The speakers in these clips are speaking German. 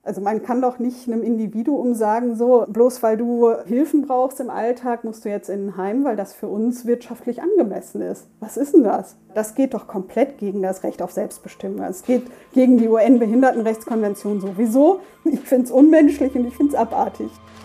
Also man kann doch nicht einem Individuum sagen, so, bloß weil du Hilfen brauchst im Alltag, musst du jetzt in ein Heim, weil das für uns wirtschaftlich angemessen ist. Was ist denn das? Das geht doch komplett gegen das Recht auf Selbstbestimmung. Es geht gegen die UN-Behindertenrechtskonvention sowieso. Ich finde es unmenschlich und ich finde es abartig.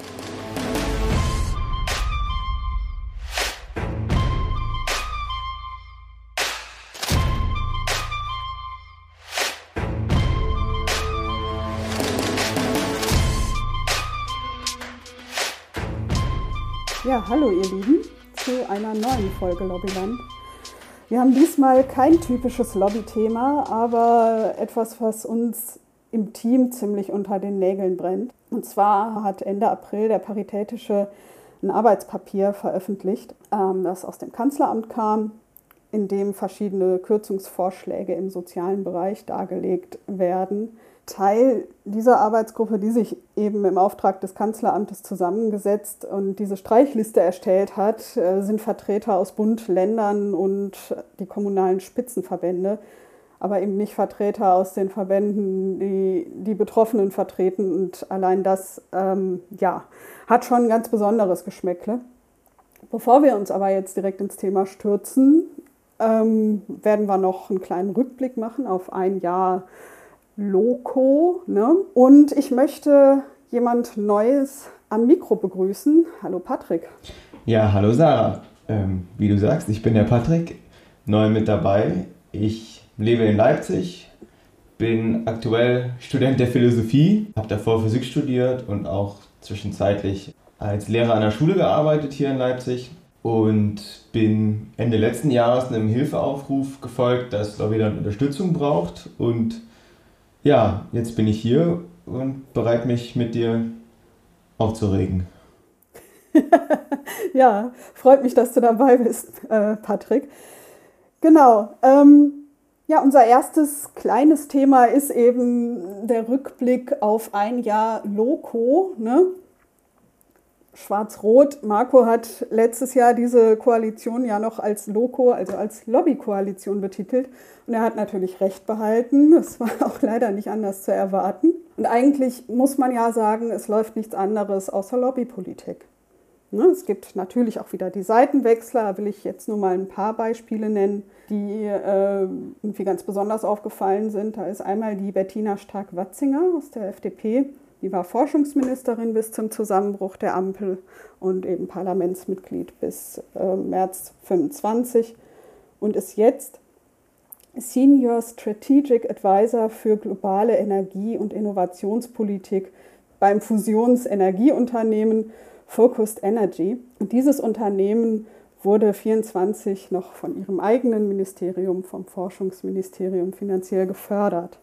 Ja, hallo ihr Lieben, zu einer neuen Folge Lobbyland. Wir haben diesmal kein typisches Lobbythema, aber etwas, was uns im Team ziemlich unter den Nägeln brennt. Und zwar hat Ende April der Paritätische ein Arbeitspapier veröffentlicht, das aus dem Kanzleramt kam, in dem verschiedene Kürzungsvorschläge im sozialen Bereich dargelegt werden. Teil dieser Arbeitsgruppe, die sich eben im Auftrag des Kanzleramtes zusammengesetzt und diese Streichliste erstellt hat, sind Vertreter aus Bund, Ländern und die kommunalen Spitzenverbände, aber eben nicht Vertreter aus den Verbänden, die Betroffenen vertreten. Und allein das hat schon ein ganz besonderes Geschmäckle. Bevor wir uns aber jetzt direkt ins Thema stürzen, werden wir noch einen kleinen Rückblick machen auf ein Jahr Loco, ne? Und ich möchte jemand Neues am Mikro begrüßen. Hallo Patrick. Ja, hallo Sarah. Wie du sagst, ich bin der Patrick, neu mit dabei. Ich lebe in Leipzig, bin aktuell Student der Philosophie, habe davor Physik studiert und auch zwischenzeitlich als Lehrer an der Schule gearbeitet hier in Leipzig und bin Ende letzten Jahres einem Hilfeaufruf gefolgt, dass Lobbyland Unterstützung braucht. Und ja, jetzt bin ich hier und bereit, mich mit dir aufzuregen. Ja, freut mich, dass du dabei bist, Patrick. Genau. Unser erstes kleines Thema ist eben der Rückblick auf ein Jahr Loco, ne? Schwarz-Rot. Marco hat letztes Jahr diese Koalition ja noch als Loco, also als Lobbykoalition betitelt. Und er hat natürlich recht behalten. Das war auch leider nicht anders zu erwarten. Und eigentlich muss man ja sagen, es läuft nichts anderes außer Lobbypolitik. Es gibt natürlich auch wieder die Seitenwechsler. Da will ich jetzt nur mal ein paar Beispiele nennen, die irgendwie ganz besonders aufgefallen sind. Da ist einmal die Bettina Stark-Watzinger aus der FDP. Die war Forschungsministerin bis zum Zusammenbruch der Ampel und eben Parlamentsmitglied bis März 25 und ist jetzt Senior Strategic Advisor für globale Energie- und Innovationspolitik beim Fusionsenergieunternehmen Focused Energy. Und dieses Unternehmen wurde 24 noch von ihrem eigenen Ministerium, vom Forschungsministerium, finanziell gefördert.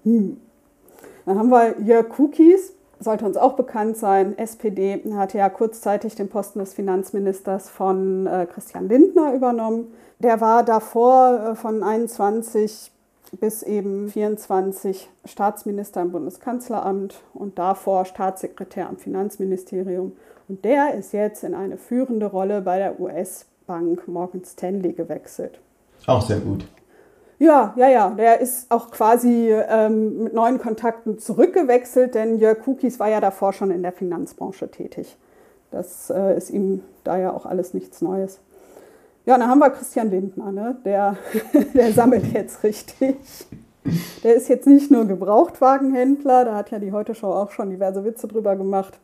Dann haben wir Jörg Kukis, sollte uns auch bekannt sein. SPD hatte ja kurzzeitig den Posten des Finanzministers von Christian Lindner übernommen. Der war davor von 21 bis eben 24 Staatsminister im Bundeskanzleramt und davor Staatssekretär am Finanzministerium. Und der ist jetzt in eine führende Rolle bei der US-Bank Morgan Stanley gewechselt. Auch sehr gut. Ja, der ist auch quasi mit neuen Kontakten zurückgewechselt, denn Jörg Kukis war ja davor schon in der Finanzbranche tätig. Das ist ihm da ja auch alles nichts Neues. Ja, dann haben wir Christian Lindner, ne? Der sammelt jetzt richtig. Der ist jetzt nicht nur Gebrauchtwagenhändler, da hat ja die Heute-Show auch schon diverse Witze drüber gemacht,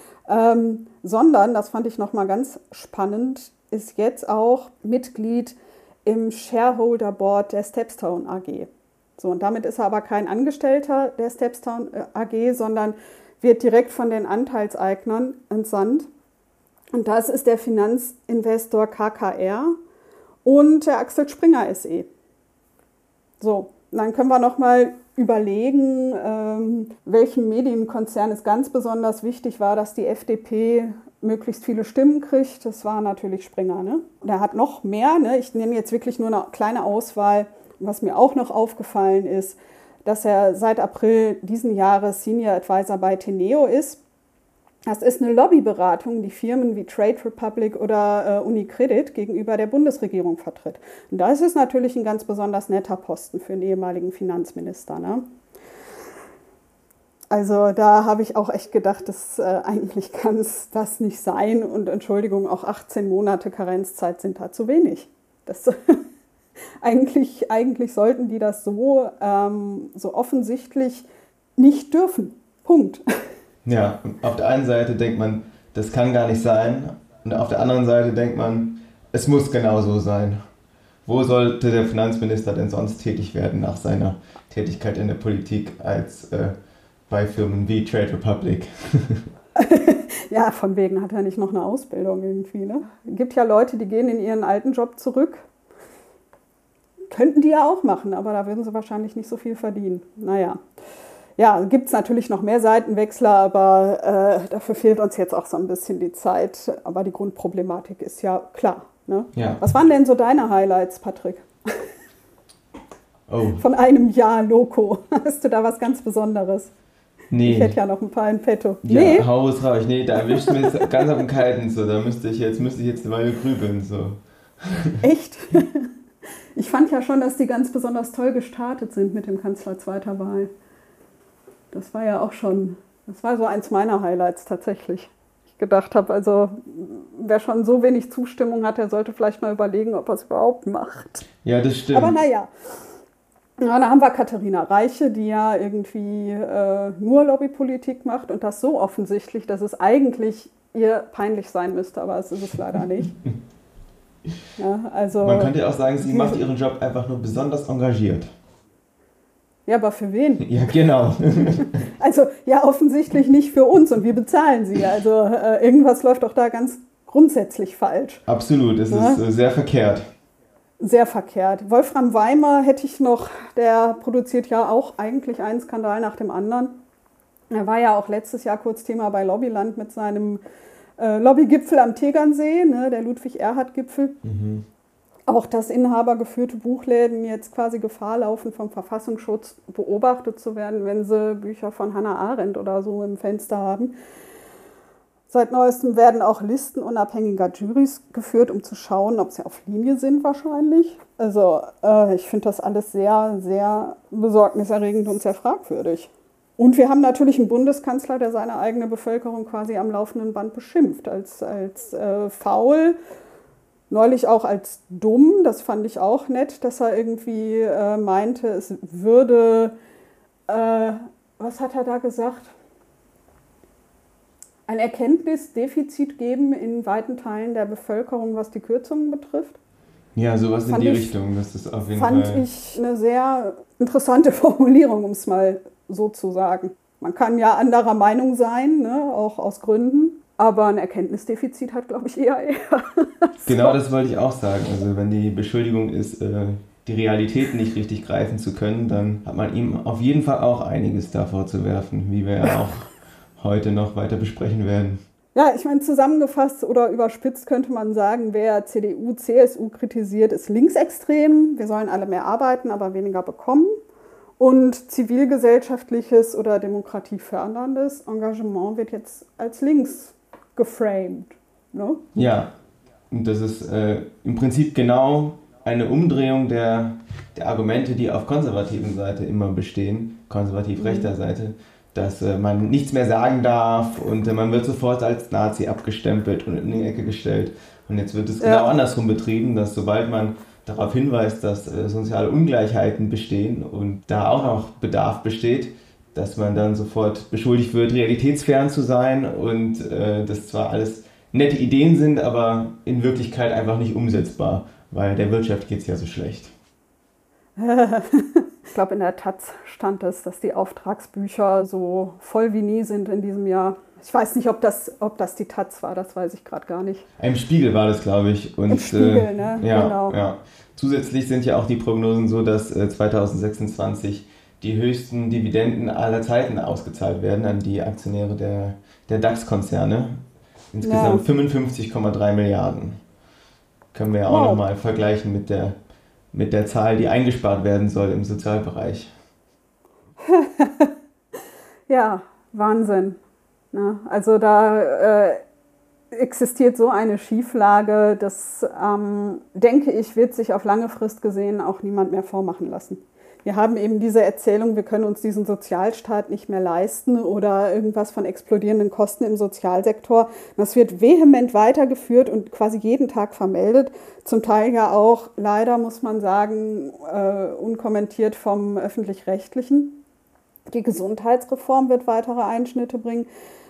sondern, das fand ich nochmal ganz spannend, ist jetzt auch Mitglied im Shareholder Board der Stepstone AG. So, und damit ist er aber kein Angestellter der Stepstone AG, sondern wird direkt von den Anteilseignern entsandt. Und das ist der Finanzinvestor KKR und der Axel Springer SE. So, dann können wir nochmal überlegen, welchem Medienkonzern es ganz besonders wichtig war, dass die FDP möglichst viele Stimmen kriegt. Das war natürlich Springer. Ne? Der hat noch mehr. Ne? Ich nehme jetzt wirklich nur eine kleine Auswahl. Was mir auch noch aufgefallen ist, dass er seit April diesen Jahres Senior Advisor bei Teneo ist. Das ist eine Lobbyberatung, die Firmen wie Trade Republic oder UniCredit gegenüber der Bundesregierung vertritt. Und das ist natürlich ein ganz besonders netter Posten für einen ehemaligen Finanzminister. Ne? Also da habe ich auch echt gedacht, eigentlich kann es das nicht sein. Und Entschuldigung, auch 18 Monate Karenzzeit sind da zu wenig. Das, eigentlich sollten die das so offensichtlich nicht dürfen. Punkt. Ja, auf der einen Seite denkt man, das kann gar nicht sein. Und auf der anderen Seite denkt man, es muss genau so sein. Wo sollte der Finanzminister denn sonst tätig werden nach seiner Tätigkeit in der Politik als bei Firmen wie Trade Republic? Ja, von wegen hat er nicht noch eine Ausbildung irgendwie. Ne? Es gibt ja Leute, die gehen in ihren alten Job zurück. Könnten die ja auch machen, aber da würden sie wahrscheinlich nicht so viel verdienen. Naja. Ja, gibt es natürlich noch mehr Seitenwechsler, aber dafür fehlt uns jetzt auch so ein bisschen die Zeit. Aber die Grundproblematik ist ja klar. Ne? Ja. Was waren denn so deine Highlights, Patrick? Oh. Von einem Jahr Loco. Hast du da was ganz Besonderes? Nee. Ich hätte ja noch ein paar in petto. Ja, nee? hau es raus. Nee, da erwischt mich jetzt ganz auf den Kalten. So. Da müsste ich jetzt eine Weile grübeln. So. Echt? Ich fand ja schon, dass die ganz besonders toll gestartet sind mit dem Kanzler zweiter Wahl. Das war ja auch schon, das war so eins meiner Highlights tatsächlich. Ich gedacht habe, also wer schon so wenig Zustimmung hat, der sollte vielleicht mal überlegen, ob er es überhaupt macht. Ja, das stimmt. Aber naja. Ja, da haben wir Katharina Reiche, die ja irgendwie nur Lobbypolitik macht und das so offensichtlich, dass es eigentlich ihr peinlich sein müsste, aber es ist es leider nicht. Ja, also, man könnte ja auch sagen, sie macht ihren Job einfach nur besonders engagiert. Ja, aber für wen? Ja, genau. Also ja, offensichtlich nicht für uns und wir bezahlen sie. Also irgendwas läuft doch da ganz grundsätzlich falsch. Absolut, es ist sehr verkehrt. Sehr verkehrt. Wolfram Weimer hätte ich noch, der produziert ja auch eigentlich einen Skandal nach dem anderen. Er war ja auch letztes Jahr kurz Thema bei Lobbyland mit seinem Lobbygipfel am Tegernsee, ne, der Ludwig-Erhard-Gipfel. Mhm. Auch dass inhabergeführte Buchläden jetzt quasi Gefahr laufen, vom Verfassungsschutz beobachtet zu werden, wenn sie Bücher von Hannah Arendt oder so im Fenster haben. Seit neuestem werden auch Listen unabhängiger Jurys geführt, um zu schauen, ob sie auf Linie sind wahrscheinlich. Also ich finde das alles sehr, sehr besorgniserregend und sehr fragwürdig. Und wir haben natürlich einen Bundeskanzler, der seine eigene Bevölkerung quasi am laufenden Band beschimpft, als faul, neulich auch als dumm. Das fand ich auch nett, dass er irgendwie meinte, es würde, was hat er da gesagt? Ein Erkenntnisdefizit geben in weiten Teilen der Bevölkerung, was die Kürzungen betrifft. Ja, sowas in die Richtung. Das ist auf jeden Fall. Fand ich eine sehr interessante Formulierung, um es mal so zu sagen. Man kann ja anderer Meinung sein, ne, auch aus Gründen, aber ein Erkenntnisdefizit hat, glaube ich, eher. Genau, das wollte ich auch sagen. Also wenn die Beschuldigung ist, die Realität nicht richtig greifen zu können, dann hat man ihm auf jeden Fall auch einiges davor zu werfen, wie wir ja auch heute noch weiter besprechen werden. Ja, ich meine, zusammengefasst oder überspitzt könnte man sagen, wer CDU, CSU kritisiert, ist linksextrem. Wir sollen alle mehr arbeiten, aber weniger bekommen. Und zivilgesellschaftliches oder demokratieförderndes Engagement wird jetzt als links geframed. Ne? Ja, und das ist im Prinzip genau eine Umdrehung der Argumente, die auf konservativen Seite immer bestehen, konservativ-rechter Seite, dass man nichts mehr sagen darf und man wird sofort als Nazi abgestempelt und in die Ecke gestellt. Und jetzt wird es genau andersrum betrieben, dass sobald man darauf hinweist, dass soziale Ungleichheiten bestehen und da auch noch Bedarf besteht, dass man dann sofort beschuldigt wird, realitätsfern zu sein und dass zwar alles nette Ideen sind, aber in Wirklichkeit einfach nicht umsetzbar, weil der Wirtschaft geht es ja so schlecht. Ich glaube, in der Taz stand es, dass die Auftragsbücher so voll wie nie sind in diesem Jahr. Ich weiß nicht, ob das die Taz war, das weiß ich gerade gar nicht. Im Spiegel war das, glaube ich. Und, im Spiegel, ne? Ja, genau. Ja. Zusätzlich sind ja auch die Prognosen so, dass 2026 die höchsten Dividenden aller Zeiten ausgezahlt werden an die Aktionäre der DAX-Konzerne. Insgesamt 55,3 Milliarden. Können wir ja auch nochmal vergleichen mit der Zahl, die eingespart werden soll im Sozialbereich. Ja, Wahnsinn. Ne? Also da existiert so eine Schieflage, das, denke ich, wird sich auf lange Frist gesehen auch niemand mehr vormachen lassen. Wir haben eben diese Erzählung, wir können uns diesen Sozialstaat nicht mehr leisten oder irgendwas von explodierenden Kosten im Sozialsektor. Das wird vehement weitergeführt und quasi jeden Tag vermeldet. Zum Teil ja auch, leider muss man sagen, unkommentiert vom Öffentlich-Rechtlichen. Die Gesundheitsreform wird weitere Einschnitte bringen.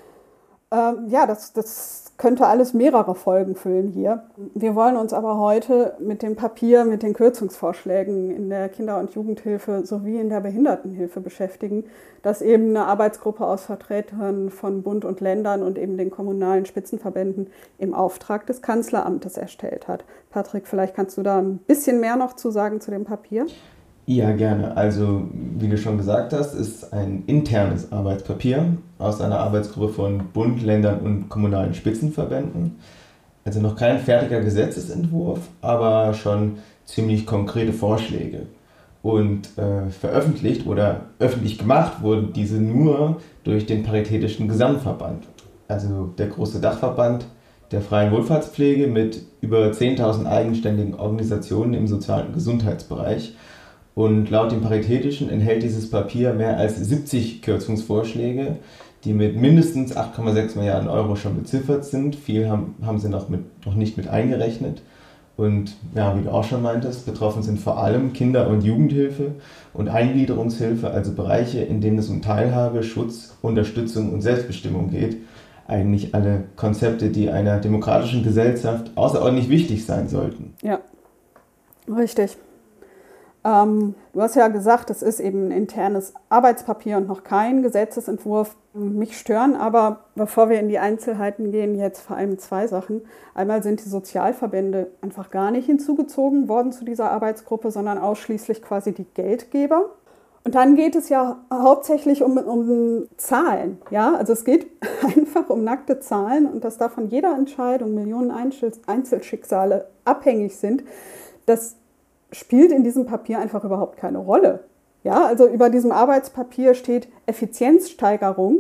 Das könnte alles mehrere Folgen füllen hier. Wir wollen uns aber heute mit dem Papier, mit den Kürzungsvorschlägen in der Kinder- und Jugendhilfe sowie in der Behindertenhilfe beschäftigen, das eben eine Arbeitsgruppe aus Vertretern von Bund und Ländern und eben den kommunalen Spitzenverbänden im Auftrag des Kanzleramtes erstellt hat. Patrick, vielleicht kannst du da ein bisschen mehr noch zu sagen zu dem Papier? Ja, gerne. Also, wie du schon gesagt hast, ist ein internes Arbeitspapier aus einer Arbeitsgruppe von Bund, Ländern und kommunalen Spitzenverbänden. Also noch kein fertiger Gesetzesentwurf, aber schon ziemlich konkrete Vorschläge. Und veröffentlicht oder öffentlich gemacht wurden diese nur durch den Paritätischen Gesamtverband. Also der große Dachverband der freien Wohlfahrtspflege mit über 10.000 eigenständigen Organisationen im sozialen und Gesundheitsbereich. Und laut dem Paritätischen enthält dieses Papier mehr als 70 Kürzungsvorschläge, die mit mindestens 8,6 Milliarden Euro schon beziffert sind. Viel haben sie noch nicht mit eingerechnet. Und ja, wie du auch schon meintest, betroffen sind vor allem Kinder- und Jugendhilfe und Eingliederungshilfe, also Bereiche, in denen es um Teilhabe, Schutz, Unterstützung und Selbstbestimmung geht. Eigentlich alle Konzepte, die einer demokratischen Gesellschaft außerordentlich wichtig sein sollten. Ja, richtig. Du hast ja gesagt, es ist eben ein internes Arbeitspapier und noch kein Gesetzesentwurf. Mich stören aber, bevor wir in die Einzelheiten gehen, jetzt vor allem zwei Sachen. Einmal sind die Sozialverbände einfach gar nicht hinzugezogen worden zu dieser Arbeitsgruppe, sondern ausschließlich quasi die Geldgeber. Und dann geht es ja hauptsächlich um Zahlen. Ja? Also es geht einfach um nackte Zahlen und dass da von jeder Entscheidung Millionen Einzelschicksale abhängig sind, das spielt in diesem Papier einfach überhaupt keine Rolle. Ja, also über diesem Arbeitspapier steht Effizienzsteigerung.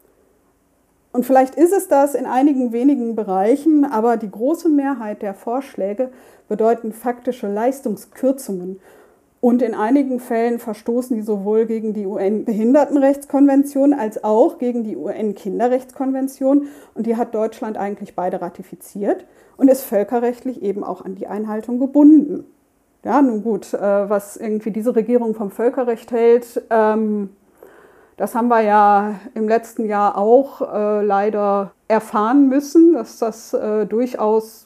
Und vielleicht ist es das in einigen wenigen Bereichen, aber die große Mehrheit der Vorschläge bedeuten faktische Leistungskürzungen. Und in einigen Fällen verstoßen die sowohl gegen die UN-Behindertenrechtskonvention als auch gegen die UN-Kinderrechtskonvention. Und die hat Deutschland eigentlich beide ratifiziert und ist völkerrechtlich eben auch an die Einhaltung gebunden. Ja, nun gut, was irgendwie diese Regierung vom Völkerrecht hält, das haben wir ja im letzten Jahr auch leider erfahren müssen, dass das durchaus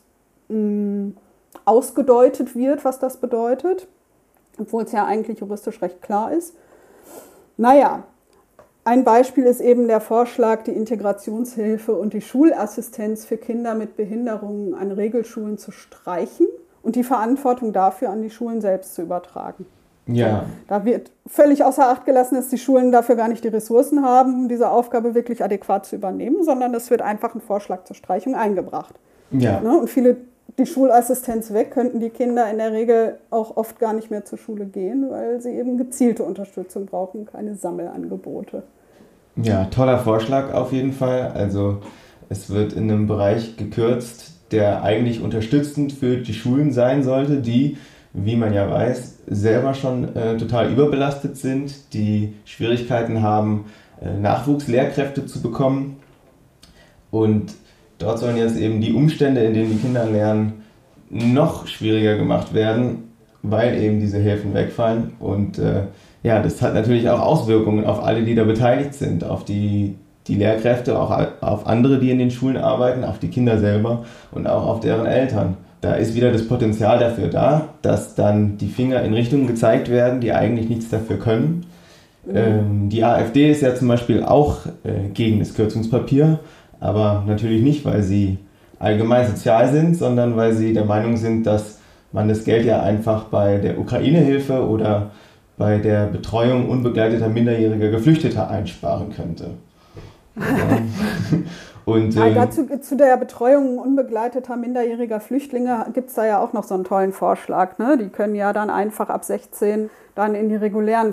ausgedeutet wird, was das bedeutet, obwohl es ja eigentlich juristisch recht klar ist. Naja, ein Beispiel ist eben der Vorschlag, die Integrationshilfe und die Schulassistenz für Kinder mit Behinderungen an Regelschulen zu streichen und die Verantwortung dafür an die Schulen selbst zu übertragen. Ja. Da wird völlig außer Acht gelassen, dass die Schulen dafür gar nicht die Ressourcen haben, um diese Aufgabe wirklich adäquat zu übernehmen, sondern es wird einfach ein Vorschlag zur Streichung eingebracht. Ja. Und die Schulassistenz weg, könnten die Kinder in der Regel auch oft gar nicht mehr zur Schule gehen, weil sie eben gezielte Unterstützung brauchen, keine Sammelangebote. Ja, toller Vorschlag auf jeden Fall. Also es wird in einem Bereich gekürzt, der eigentlich unterstützend für die Schulen sein sollte, die, wie man ja weiß, selber schon total überbelastet sind, die Schwierigkeiten haben, Nachwuchslehrkräfte zu bekommen. Und dort sollen jetzt eben die Umstände, in denen die Kinder lernen, noch schwieriger gemacht werden, weil eben diese Hilfen wegfallen. Und das hat natürlich auch Auswirkungen auf alle, die da beteiligt sind, auf die Lehrkräfte, auch auf andere, die in den Schulen arbeiten, auf die Kinder selber und auch auf deren Eltern. Da ist wieder das Potenzial dafür da, dass dann die Finger in Richtungen gezeigt werden, die eigentlich nichts dafür können. Die AfD ist ja zum Beispiel auch gegen das Kürzungspapier, aber natürlich nicht, weil sie allgemein sozial sind, sondern weil sie der Meinung sind, dass man das Geld ja einfach bei der Ukraine-Hilfe oder bei der Betreuung unbegleiteter minderjähriger Geflüchteter einsparen könnte. Und, zu der Betreuung unbegleiteter minderjähriger Flüchtlinge gibt es da ja auch noch so einen tollen Vorschlag. Ne? Die können ja dann einfach ab 16 dann in die regulären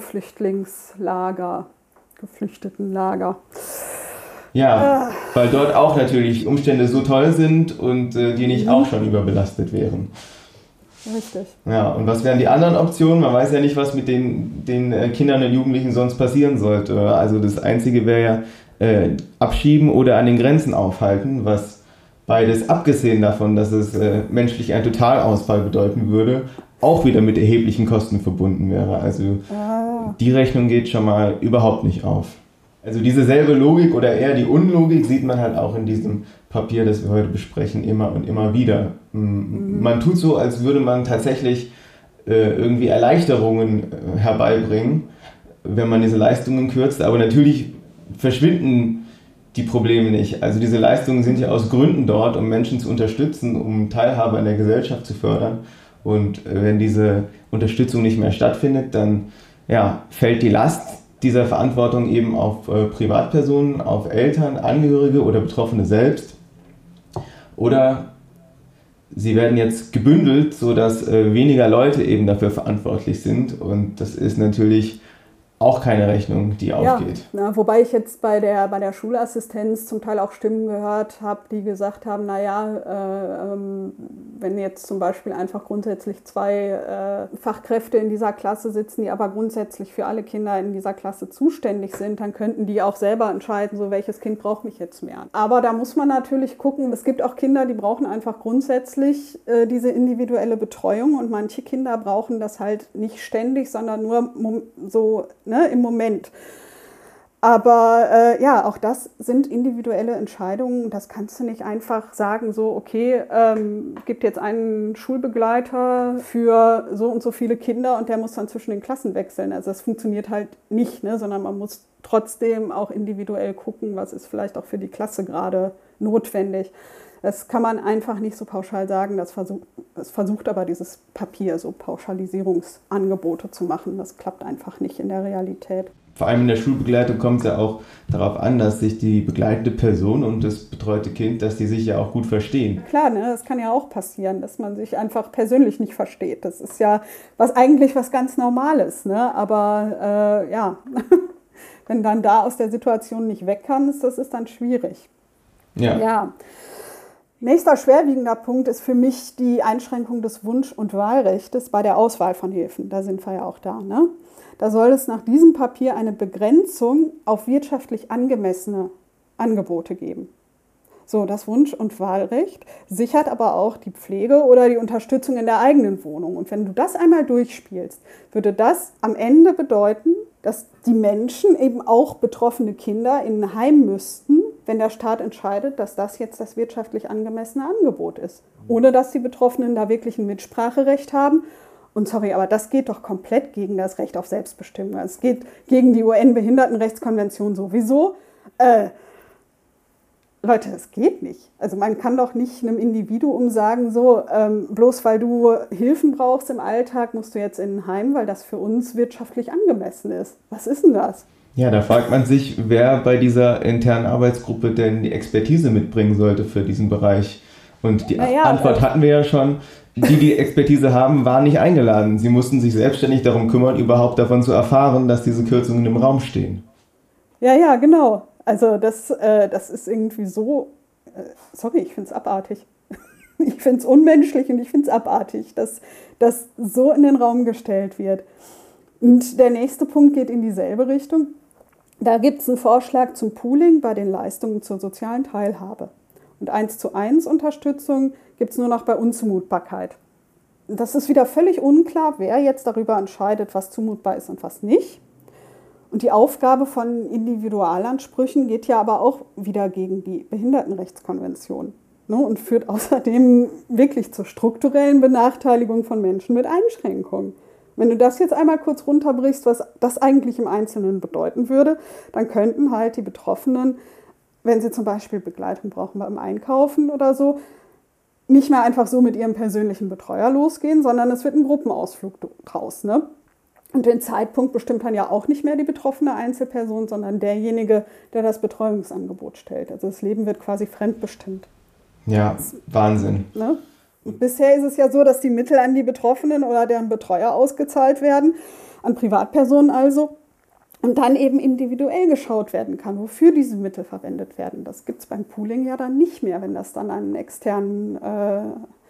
Geflüchtetenlager. Ja, weil dort auch natürlich Umstände so toll sind und die nicht auch schon überbelastet wären. Richtig. Ja, und was wären die anderen Optionen? Man weiß ja nicht, was mit den Kindern und Jugendlichen sonst passieren sollte. Also das Einzige wäre ja abschieben oder an den Grenzen aufhalten, was beides, abgesehen davon, dass es menschlich einen Totalausfall bedeuten würde, auch wieder mit erheblichen Kosten verbunden wäre. Also die Rechnung geht schon mal überhaupt nicht auf. Also diese selbe Logik oder eher die Unlogik sieht man halt auch in diesem Papier, das wir heute besprechen, immer und immer wieder. Man tut so, als würde man tatsächlich irgendwie Erleichterungen herbeibringen, wenn man diese Leistungen kürzt, aber natürlich verschwinden die Probleme nicht. Also diese Leistungen sind ja aus Gründen dort, um Menschen zu unterstützen, um Teilhabe an der Gesellschaft zu fördern. Und wenn diese Unterstützung nicht mehr stattfindet, dann fällt die Last dieser Verantwortung eben auf Privatpersonen, auf Eltern, Angehörige oder Betroffene selbst. Oder sie werden jetzt gebündelt, sodass weniger Leute eben dafür verantwortlich sind. Und das ist natürlich auch keine Rechnung, die aufgeht. Ja, wobei ich jetzt bei der Schulassistenz zum Teil auch Stimmen gehört habe, die gesagt haben, wenn jetzt zum Beispiel einfach grundsätzlich 2 Fachkräfte in dieser Klasse sitzen, die aber grundsätzlich für alle Kinder in dieser Klasse zuständig sind, dann könnten die auch selber entscheiden, so welches Kind braucht mich jetzt mehr. Aber da muss man natürlich gucken, es gibt auch Kinder, die brauchen einfach grundsätzlich diese individuelle Betreuung und manche Kinder brauchen das halt nicht ständig, sondern nur so im Moment. Aber auch das sind individuelle Entscheidungen. Das kannst du nicht einfach sagen, so okay, gibt jetzt einen Schulbegleiter für so und so viele Kinder und der muss dann zwischen den Klassen wechseln. Also das funktioniert halt nicht, sondern man muss trotzdem auch individuell gucken, was ist vielleicht auch für die Klasse gerade notwendig. Das kann man einfach nicht so pauschal sagen. Das versucht aber dieses Papier, so Pauschalisierungsangebote zu machen. Das klappt einfach nicht in der Realität. Vor allem in der Schulbegleitung kommt es ja auch darauf an, dass sich die begleitende Person und das betreute Kind, dass die sich ja auch gut verstehen. Klar, das kann ja auch passieren, dass man sich einfach persönlich nicht versteht. Das ist ja eigentlich was ganz Normales, aber wenn dann da aus der Situation nicht weg kannst, das ist dann schwierig. Ja. Nächster schwerwiegender Punkt ist für mich die Einschränkung des Wunsch- und Wahlrechts bei der Auswahl von Hilfen. Da sind wir ja auch da. Da soll es nach diesem Papier eine Begrenzung auf wirtschaftlich angemessene Angebote geben. So, das Wunsch- und Wahlrecht sichert aber auch die Pflege oder die Unterstützung in der eigenen Wohnung. Und wenn du das einmal durchspielst, würde das am Ende bedeuten, dass die Menschen, eben auch betroffene Kinder, in ein Heim müssten, wenn der Staat entscheidet, dass das jetzt das wirtschaftlich angemessene Angebot ist. Ohne dass die Betroffenen da wirklich ein Mitspracherecht haben. Und sorry, aber das geht doch komplett gegen das Recht auf Selbstbestimmung. Es geht gegen die UN-Behindertenrechtskonvention sowieso. Leute, das geht nicht. Also man kann doch nicht einem Individuum sagen, so, bloß weil du Hilfen brauchst im Alltag, musst du jetzt in ein Heim, weil das für uns wirtschaftlich angemessen ist. Was ist denn das? Ja, da fragt man sich, wer bei dieser internen Arbeitsgruppe denn die Expertise mitbringen sollte für diesen Bereich. Und die Antwort hatten wir ja schon. Die Expertise haben, waren nicht eingeladen. Sie mussten sich selbstständig darum kümmern, überhaupt davon zu erfahren, dass diese Kürzungen im Raum stehen. Ja, genau. Also das ist irgendwie so, sorry, ich finde es abartig. Ich finde es unmenschlich und ich finde es abartig, dass das so in den Raum gestellt wird. Und der nächste Punkt geht in dieselbe Richtung. Da gibt es einen Vorschlag zum Pooling bei den Leistungen zur sozialen Teilhabe. Und 1:1 Unterstützung gibt es nur noch bei Unzumutbarkeit. Das ist wieder völlig unklar, wer jetzt darüber entscheidet, was zumutbar ist und was nicht. Und die Aufgabe von Individualansprüchen geht ja aber auch wieder gegen die Behindertenrechtskonvention, und führt außerdem wirklich zur strukturellen Benachteiligung von Menschen mit Einschränkungen. Wenn du das jetzt einmal kurz runterbrichst, was das eigentlich im Einzelnen bedeuten würde, dann könnten halt die Betroffenen, wenn sie zum Beispiel Begleitung brauchen beim Einkaufen oder so, nicht mehr einfach so mit ihrem persönlichen Betreuer losgehen, sondern es wird ein Gruppenausflug draus. Und den Zeitpunkt bestimmt dann ja auch nicht mehr die betroffene Einzelperson, sondern derjenige, der das Betreuungsangebot stellt. Also das Leben wird quasi fremdbestimmt. Ja, Wahnsinn. Bisher ist es ja so, dass die Mittel an die Betroffenen oder deren Betreuer ausgezahlt werden, an Privatpersonen also, und dann eben individuell geschaut werden kann, wofür diese Mittel verwendet werden. Das gibt es beim Pooling ja dann nicht mehr, wenn das dann an einen externen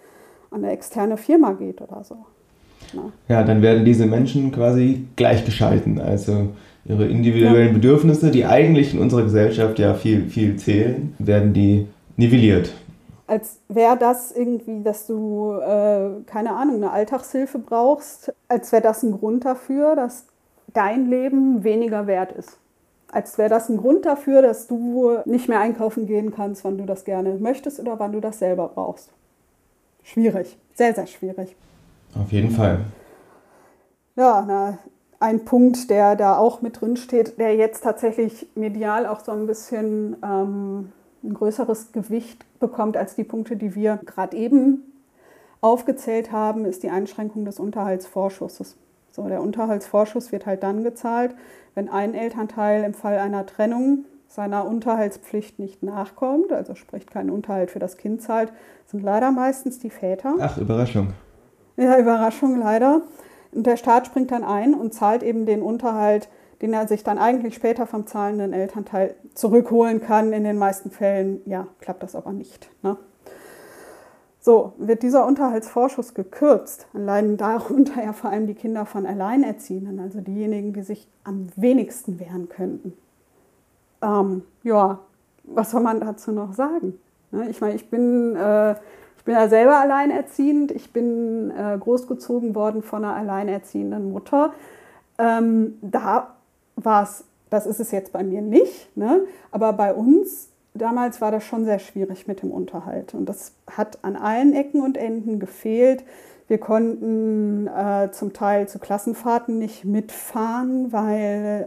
an eine externe Firma geht oder so. Ja, dann werden diese Menschen quasi gleichgeschalten. Also ihre individuellen Bedürfnisse, die eigentlich in unserer Gesellschaft ja viel, viel zählen, werden die nivelliert. Als wäre das irgendwie, dass du, keine Ahnung, eine Alltagshilfe brauchst, als wäre das ein Grund dafür, dass dein Leben weniger wert ist. Als wäre das ein Grund dafür, dass du nicht mehr einkaufen gehen kannst, wann du das gerne möchtest oder wann du das selber brauchst. Schwierig, sehr, sehr schwierig. Auf jeden Fall. Ja, ein Punkt, der da auch mit drin steht, der jetzt tatsächlich medial auch so ein bisschen ein größeres Gewicht bekommt als die Punkte, die wir gerade eben aufgezählt haben, ist die Einschränkung des Unterhaltsvorschusses. So, der Unterhaltsvorschuss wird halt dann gezahlt, wenn ein Elternteil im Fall einer Trennung seiner Unterhaltspflicht nicht nachkommt, also sprich keinen Unterhalt für das Kind zahlt, sind leider meistens die Väter. Ach, Überraschung. Ja, Überraschung leider. Und der Staat springt dann ein und zahlt eben den Unterhalt, den er sich dann eigentlich später vom zahlenden Elternteil zurückholen kann. In den meisten Fällen, ja, klappt das aber nicht. Ne? So, wird dieser Unterhaltsvorschuss gekürzt, dann leiden darunter ja vor allem die Kinder von Alleinerziehenden, also diejenigen, die sich am wenigsten wehren könnten. Ja, was soll man dazu noch sagen? Ne? Ich meine, ich bin ja selber alleinerziehend, ich bin großgezogen worden von einer alleinerziehenden Mutter. Da war es, das ist es jetzt bei mir nicht, ne? Aber bei uns damals war das schon sehr schwierig mit dem Unterhalt und das hat an allen Ecken und Enden gefehlt. Wir konnten zum Teil zu Klassenfahrten nicht mitfahren, weil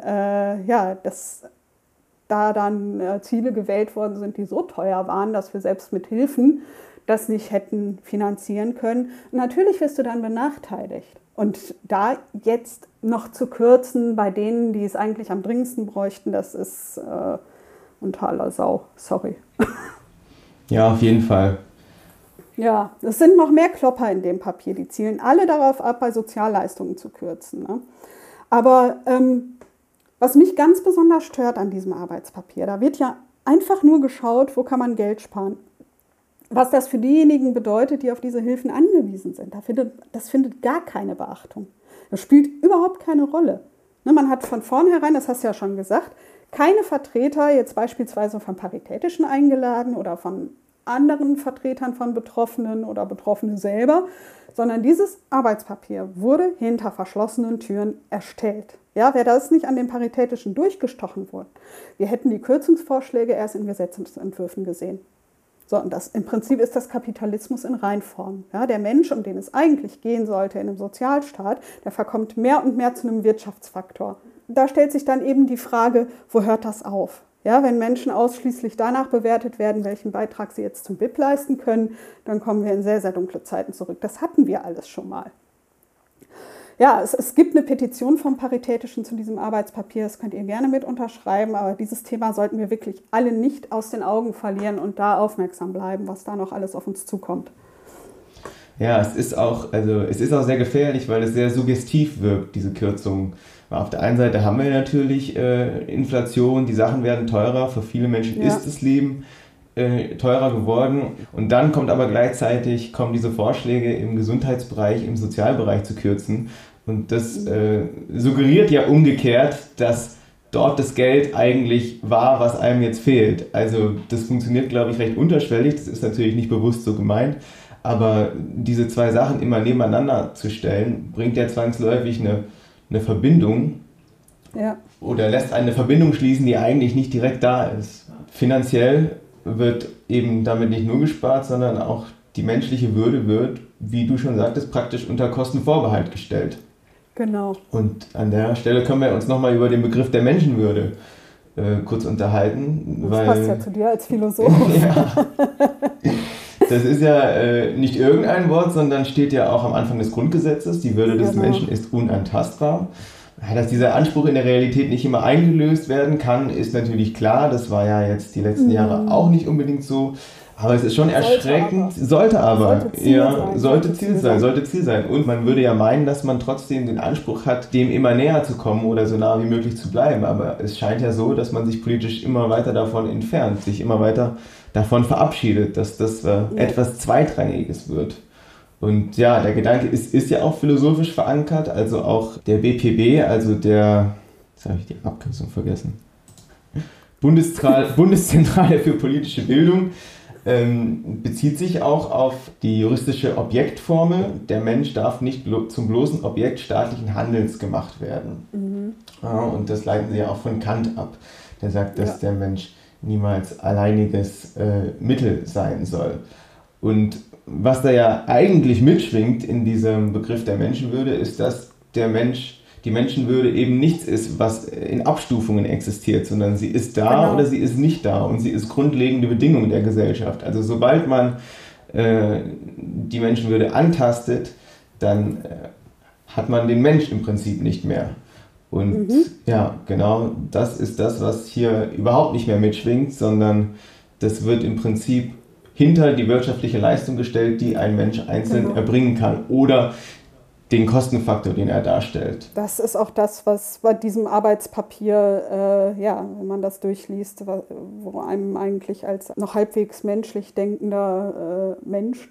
da dann Ziele gewählt worden sind, die so teuer waren, dass wir selbst mit Hilfen das nicht hätten finanzieren können. Und natürlich wirst du dann benachteiligt. Und da jetzt noch zu kürzen bei denen, die es eigentlich am dringendsten bräuchten, das ist unter aller Sau. Sorry. Ja, auf jeden Fall. Ja, es sind noch mehr Klopper in dem Papier. Die zielen alle darauf ab, bei Sozialleistungen zu kürzen. Ne? Aber was mich ganz besonders stört an diesem Arbeitspapier, da wird ja einfach nur geschaut, wo kann man Geld sparen. Was das für diejenigen bedeutet, die auf diese Hilfen angewiesen sind, das findet gar keine Beachtung. Das spielt überhaupt keine Rolle. Ne, man hat von vornherein, das hast du ja schon gesagt, keine Vertreter jetzt beispielsweise von Paritätischen eingeladen oder von anderen Vertretern von Betroffenen oder Betroffene selber, sondern dieses Arbeitspapier wurde hinter verschlossenen Türen erstellt. Ja, wäre das nicht an den Paritätischen durchgestochen worden, wir hätten die Kürzungsvorschläge erst in Gesetzesentwürfen gesehen. So, und im Prinzip ist das Kapitalismus in Reinform. Ja, der Mensch, um den es eigentlich gehen sollte in einem Sozialstaat, der verkommt mehr und mehr zu einem Wirtschaftsfaktor. Da stellt sich dann eben die Frage, wo hört das auf? Ja, wenn Menschen ausschließlich danach bewertet werden, welchen Beitrag sie jetzt zum BIP leisten können, dann kommen wir in sehr, sehr dunkle Zeiten zurück. Das hatten wir alles schon mal. Ja, es gibt eine Petition vom Paritätischen zu diesem Arbeitspapier, das könnt ihr gerne mit unterschreiben, aber dieses Thema sollten wir wirklich alle nicht aus den Augen verlieren und da aufmerksam bleiben, was da noch alles auf uns zukommt. Ja, es ist auch sehr gefährlich, weil es sehr suggestiv wirkt, diese Kürzung. Auf der einen Seite haben wir natürlich Inflation, die Sachen werden teurer, für viele Menschen ist das Leben teurer geworden und dann kommen diese Vorschläge im Gesundheitsbereich, im Sozialbereich zu kürzen und das suggeriert ja umgekehrt, dass dort das Geld eigentlich war, was einem jetzt fehlt. Also das funktioniert, glaube ich, recht unterschwellig, das ist natürlich nicht bewusst so gemeint, aber diese zwei Sachen immer nebeneinander zu stellen, bringt ja zwangsläufig eine Verbindung oder lässt eine Verbindung schließen, die eigentlich nicht direkt da ist. Finanziell wird eben damit nicht nur gespart, sondern auch die menschliche Würde wird, wie du schon sagtest, praktisch unter Kostenvorbehalt gestellt. Genau. Und an der Stelle können wir uns nochmal über den Begriff der Menschenwürde kurz unterhalten. Das passt ja zu dir als Philosoph. Ja. Das ist ja nicht irgendein Wort, sondern steht ja auch am Anfang des Grundgesetzes. Die Würde des Menschen ist unantastbar. Dass dieser Anspruch in der Realität nicht immer eingelöst werden kann, ist natürlich klar. Das war ja jetzt die letzten Jahre auch nicht unbedingt so. Aber es ist schon erschreckend. Sollte Ziel sein. Und man würde ja meinen, dass man trotzdem den Anspruch hat, dem immer näher zu kommen oder so nah wie möglich zu bleiben. Aber es scheint ja so, dass man sich politisch immer weiter davon entfernt, sich immer weiter davon verabschiedet, dass das etwas Zweitrangiges wird. Und ja, der Gedanke ist ja auch philosophisch verankert, also auch der BPB, also jetzt habe ich die Abkürzung vergessen, Bundeszentrale für politische Bildung, bezieht sich auch auf die juristische Objektformel. Der Mensch darf nicht zum bloßen Objekt staatlichen Handelns gemacht werden. Und das leiten sie ja auch von Kant ab. Der sagt, dass der Mensch niemals alleiniges Mittel sein soll. Und was da ja eigentlich mitschwingt in diesem Begriff der Menschenwürde, ist, dass die Menschenwürde eben nichts ist, was in Abstufungen existiert, sondern sie ist da oder sie ist nicht da und sie ist grundlegende Bedingung der Gesellschaft. Also sobald man die Menschenwürde antastet, dann hat man den Mensch im Prinzip nicht mehr. Und ja, genau das ist das, was hier überhaupt nicht mehr mitschwingt, sondern das wird im Prinzip hinter die wirtschaftliche Leistung gestellt, die ein Mensch einzeln erbringen kann oder den Kostenfaktor, den er darstellt. Das ist auch das, was bei diesem Arbeitspapier, wenn man das durchliest, wo einem eigentlich als noch halbwegs menschlich denkender Mensch,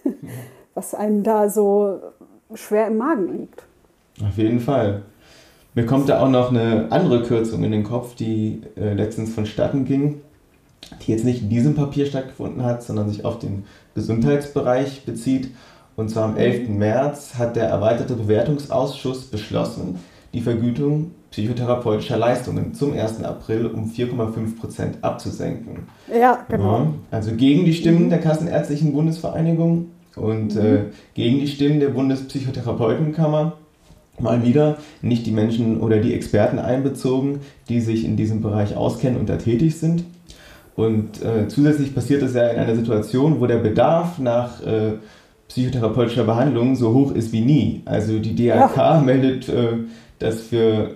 was einem da so schwer im Magen liegt. Auf jeden Fall. Mir kommt da auch noch eine andere Kürzung in den Kopf, die letztens vonstatten ging, die jetzt nicht in diesem Papier stattgefunden hat, sondern sich auf den Gesundheitsbereich bezieht. Und zwar am 11. März hat der erweiterte Bewertungsausschuss beschlossen, die Vergütung psychotherapeutischer Leistungen zum 1. April um 4,5% abzusenken. Ja, genau. Ja, also gegen die Stimmen der Kassenärztlichen Bundesvereinigung und gegen die Stimmen der Bundespsychotherapeutenkammer. Mal wieder nicht die Menschen oder die Experten einbezogen, die sich in diesem Bereich auskennen und da tätig sind. Und zusätzlich passiert es ja in einer Situation, wo der Bedarf nach psychotherapeutischer Behandlung so hoch ist wie nie. Also die DRK meldet, dass für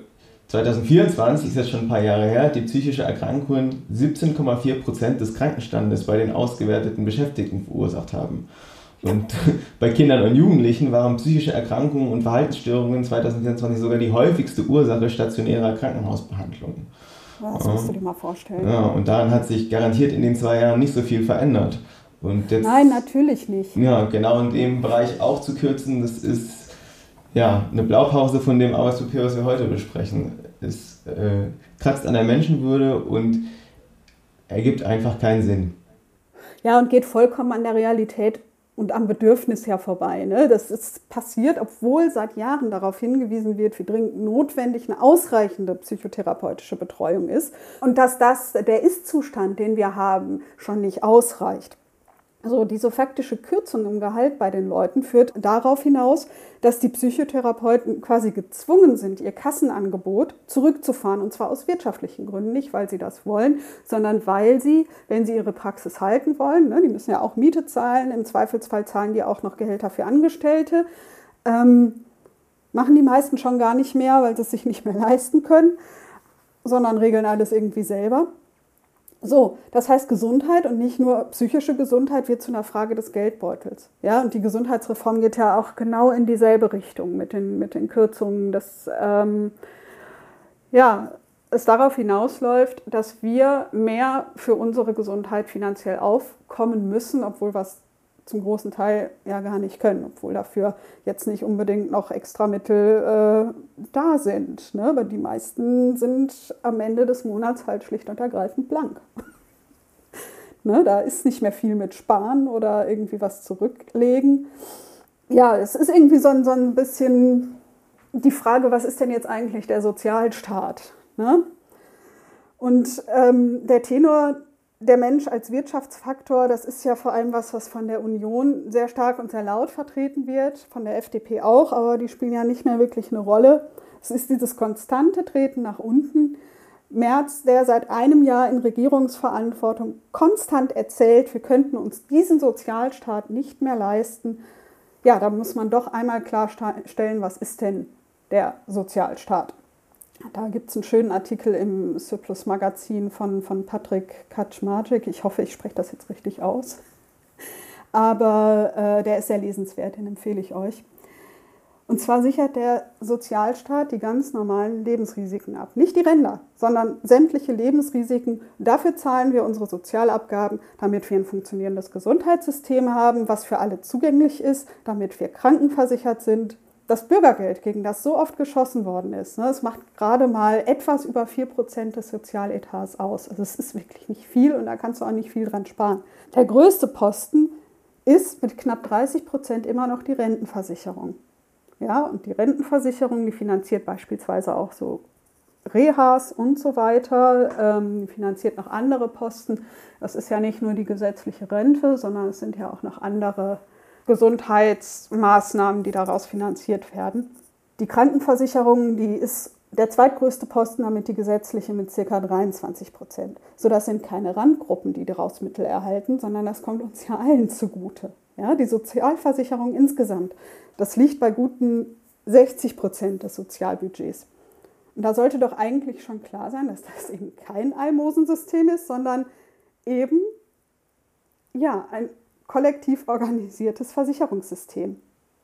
2024, ist jetzt schon ein paar Jahre her, die psychische Erkrankungen 17,4% des Krankenstandes bei den ausgewerteten Beschäftigten verursacht haben. Und bei Kindern und Jugendlichen waren psychische Erkrankungen und Verhaltensstörungen 2024 sogar die häufigste Ursache stationärer Krankenhausbehandlungen. Das musst du dir mal vorstellen. Ja, und daran hat sich garantiert in den 2 Jahren nicht so viel verändert. Und jetzt, nein, natürlich nicht. Ja, genau in dem Bereich auch zu kürzen, das ist ja eine Blaupause von dem Arbeitspapier, was wir heute besprechen. Es kratzt an der Menschenwürde und ergibt einfach keinen Sinn. Ja, und geht vollkommen an der Realität und am Bedürfnis her vorbei. Ne? Das ist passiert, obwohl seit Jahren darauf hingewiesen wird, wie dringend notwendig eine ausreichende psychotherapeutische Betreuung ist und dass das, der Ist-Zustand, den wir haben, schon nicht ausreicht. Also diese faktische Kürzung im Gehalt bei den Leuten führt darauf hinaus, dass die Psychotherapeuten quasi gezwungen sind, ihr Kassenangebot zurückzufahren. Und zwar aus wirtschaftlichen Gründen, nicht weil sie das wollen, sondern weil sie, wenn sie ihre Praxis halten wollen, ne, die müssen ja auch Miete zahlen, im Zweifelsfall zahlen die auch noch Gehälter für Angestellte, machen die meisten schon gar nicht mehr, weil sie es sich nicht mehr leisten können, sondern regeln alles irgendwie selber. So, das heißt, Gesundheit und nicht nur psychische Gesundheit wird zu einer Frage des Geldbeutels. Ja, und die Gesundheitsreform geht ja auch genau in dieselbe Richtung mit den Kürzungen, dass es darauf hinausläuft, dass wir mehr für unsere Gesundheit finanziell aufkommen müssen, obwohl wir es zum großen Teil ja gar nicht können, obwohl dafür jetzt nicht unbedingt noch extra Mittel da sind. Ne? Aber die meisten sind am Ende des Monats halt schlicht und ergreifend blank. Ne? Da ist nicht mehr viel mit Sparen oder irgendwie was zurücklegen. Ja, es ist irgendwie so ein bisschen die Frage, was ist denn jetzt eigentlich der Sozialstaat? Ne? Und der Tenor, der Mensch als Wirtschaftsfaktor, das ist ja vor allem was von der Union sehr stark und sehr laut vertreten wird, von der FDP auch, aber die spielen ja nicht mehr wirklich eine Rolle. Es ist dieses konstante Treten nach unten. Merz, der seit einem Jahr in Regierungsverantwortung konstant erzählt, wir könnten uns diesen Sozialstaat nicht mehr leisten. Ja, da muss man doch einmal klarstellen, was ist denn der Sozialstaat? Da gibt es einen schönen Artikel im Surplus-Magazin von Patrick Kaczmarczyk. Ich hoffe, ich spreche das jetzt richtig aus. Aber der ist sehr lesenswert, den empfehle ich euch. Und zwar sichert der Sozialstaat die ganz normalen Lebensrisiken ab. Nicht die Ränder, sondern sämtliche Lebensrisiken. Dafür zahlen wir unsere Sozialabgaben, damit wir ein funktionierendes Gesundheitssystem haben, was für alle zugänglich ist, damit wir krankenversichert sind. Das Bürgergeld, gegen das so oft geschossen worden ist, das macht gerade mal etwas über 4% des Sozialetats aus. Also es ist wirklich nicht viel und da kannst du auch nicht viel dran sparen. Der größte Posten ist mit knapp 30% immer noch die Rentenversicherung. Ja, und die Rentenversicherung, die finanziert beispielsweise auch so Rehas und so weiter, finanziert noch andere Posten. Das ist ja nicht nur die gesetzliche Rente, sondern es sind ja auch noch andere Gesundheitsmaßnahmen, die daraus finanziert werden. Die Krankenversicherung, die ist der zweitgrößte Posten, damit die gesetzliche mit ca. 23%. So, das sind keine Randgruppen, die daraus Mittel erhalten, sondern das kommt uns ja allen zugute. Ja, die Sozialversicherung insgesamt, das liegt bei guten 60% des Sozialbudgets. Und da sollte doch eigentlich schon klar sein, dass das eben kein Almosensystem ist, sondern eben ja, ein kollektiv organisiertes Versicherungssystem.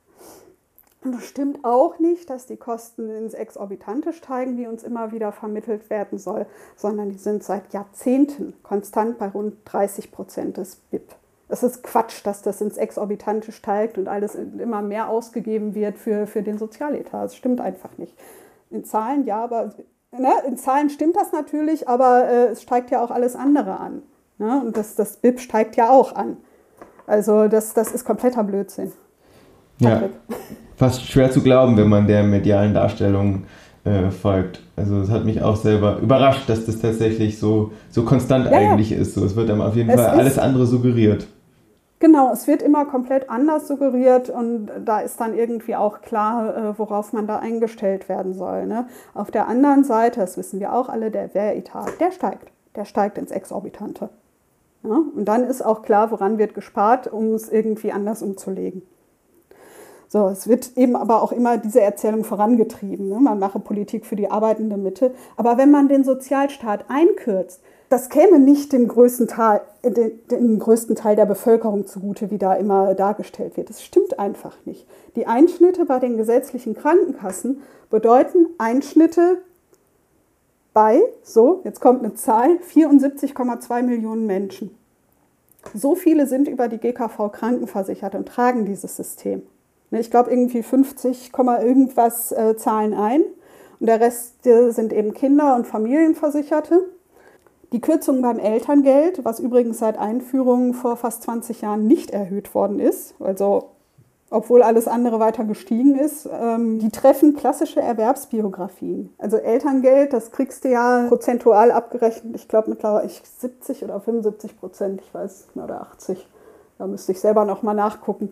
Und es stimmt auch nicht, dass die Kosten ins Exorbitante steigen, wie uns immer wieder vermittelt werden soll, sondern die sind seit Jahrzehnten konstant bei rund 30% des BIP. Es ist Quatsch, dass das ins Exorbitante steigt und alles immer mehr ausgegeben wird für den Sozialetat. Das stimmt einfach nicht. In Zahlen ja, aber in Zahlen stimmt das natürlich, aber es steigt ja auch alles andere an. Ne? Und das BIP steigt ja auch an. Also das ist kompletter Blödsinn. Ja, fast schwer zu glauben, wenn man der medialen Darstellung folgt. Also es hat mich auch selber überrascht, dass das tatsächlich so konstant eigentlich ist. So, es wird einem auf jeden Fall alles andere suggeriert. Genau, es wird immer komplett anders suggeriert und da ist dann irgendwie auch klar, worauf man da eingestellt werden soll. Ne? Auf der anderen Seite, das wissen wir auch alle, der Wehretat, der steigt ins Exorbitante. Ja? Und dann ist auch klar, woran wird gespart, um es irgendwie anders umzulegen. So, es wird eben aber auch immer diese Erzählung vorangetrieben. Ne? Man mache Politik für die arbeitende Mitte. Aber wenn man den Sozialstaat einkürzt, das käme nicht dem größten Teil der Bevölkerung zugute, wie da immer dargestellt wird. Das stimmt einfach nicht. Die Einschnitte bei den gesetzlichen Krankenkassen bedeuten Einschnitte bei, so, jetzt kommt eine Zahl, 74,2 Millionen Menschen. So viele sind über die GKV krankenversichert und tragen dieses System. Ich glaube, irgendwie 50, irgendwas zahlen ein. Und der Rest sind eben Kinder- und Familienversicherte. Die Kürzung beim Elterngeld, was übrigens seit Einführung vor fast 20 Jahren nicht erhöht worden ist, also obwohl alles andere weiter gestiegen ist, die treffen klassische Erwerbsbiografien. Also Elterngeld, das kriegst du ja prozentual abgerechnet, ich glaube mittlerweile 70 oder 75%, ich weiß, oder 80, da müsste ich selber nochmal nachgucken,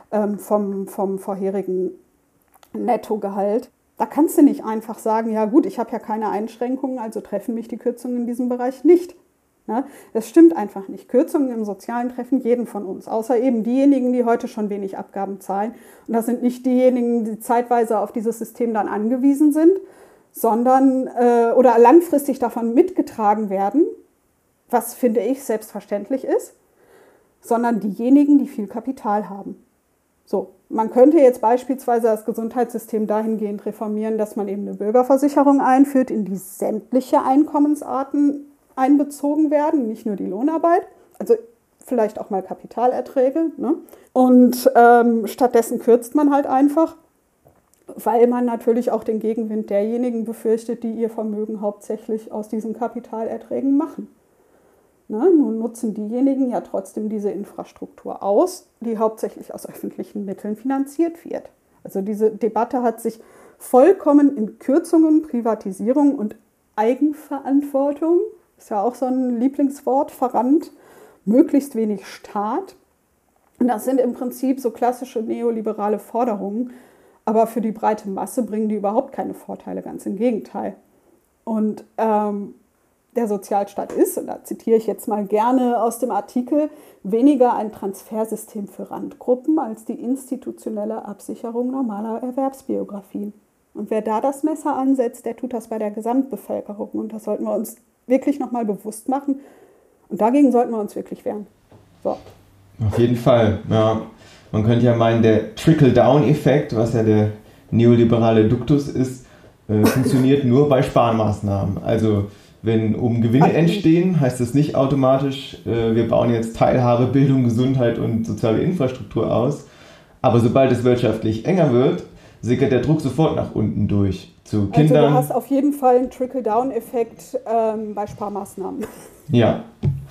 vom vorherigen Nettogehalt. Da kannst du nicht einfach sagen, ja gut, ich habe ja keine Einschränkungen, also treffen mich die Kürzungen in diesem Bereich nicht. Ja, das stimmt einfach nicht. Kürzungen im Sozialen treffen jeden von uns, außer eben diejenigen, die heute schon wenig Abgaben zahlen. Und das sind nicht diejenigen, die zeitweise auf dieses System dann angewiesen sind, sondern oder langfristig davon mitgetragen werden, was finde ich selbstverständlich ist, sondern diejenigen, die viel Kapital haben. So, man könnte jetzt beispielsweise das Gesundheitssystem dahingehend reformieren, dass man eben eine Bürgerversicherung einführt, in die sämtliche Einkommensarten einbezogen werden, nicht nur die Lohnarbeit, also vielleicht auch mal Kapitalerträge. Ne? Und stattdessen kürzt man halt einfach, weil man natürlich auch den Gegenwind derjenigen befürchtet, die ihr Vermögen hauptsächlich aus diesen Kapitalerträgen machen. Ne? Nun nutzen diejenigen ja trotzdem diese Infrastruktur aus, die hauptsächlich aus öffentlichen Mitteln finanziert wird. Also diese Debatte hat sich vollkommen in Kürzungen, Privatisierung und Eigenverantwortung, ist ja auch so ein Lieblingswort, verrannt, möglichst wenig Staat. Und das sind im Prinzip so klassische neoliberale Forderungen, aber für die breite Masse bringen die überhaupt keine Vorteile, ganz im Gegenteil. Und der Sozialstaat ist, und da zitiere ich jetzt mal gerne aus dem Artikel, weniger ein Transfersystem für Randgruppen als die institutionelle Absicherung normaler Erwerbsbiografien. Und wer da das Messer ansetzt, der tut das bei der Gesamtbevölkerung. Und das sollten wir uns wirklich nochmal bewusst machen. Und dagegen sollten wir uns wirklich wehren. So. Auf jeden Fall. Ja. Man könnte ja meinen, der Trickle-Down-Effekt, was ja der neoliberale Duktus ist, funktioniert nur bei Sparmaßnahmen. Also wenn oben Gewinne entstehen, heißt das nicht automatisch, wir bauen jetzt Teilhabe, Bildung, Gesundheit und soziale Infrastruktur aus. Aber sobald es wirtschaftlich enger wird, sickert der Druck sofort nach unten durch. Zu Kindern. Also du hast auf jeden Fall einen Trickle-Down-Effekt bei Sparmaßnahmen. Ja.